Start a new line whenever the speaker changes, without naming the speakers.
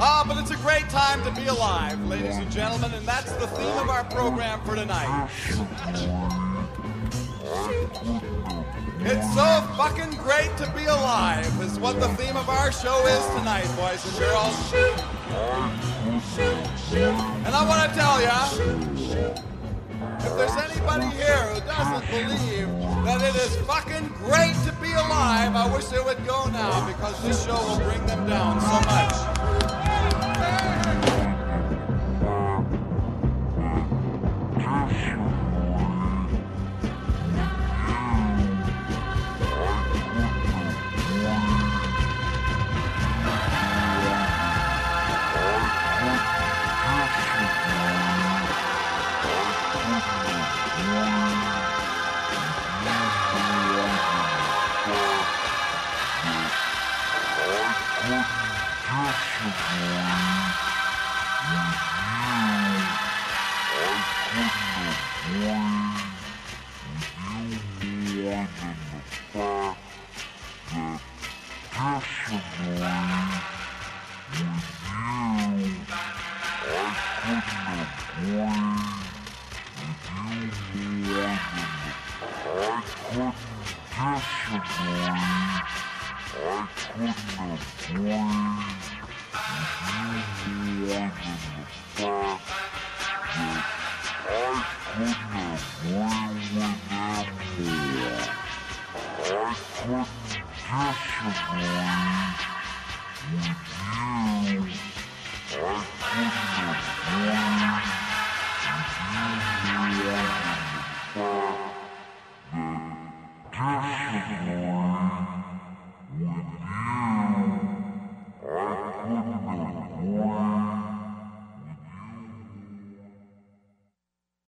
But it's a great time to be alive, ladies and gentlemen, and that's the theme of our program for tonight. It's so fucking great to be alive is what the theme of our show is tonight, boys and girls. And I want to tell you, if there's anybody here who doesn't believe that it is fucking great to be alive, I wish they would go now, because this show will bring them down so much.
I couldn't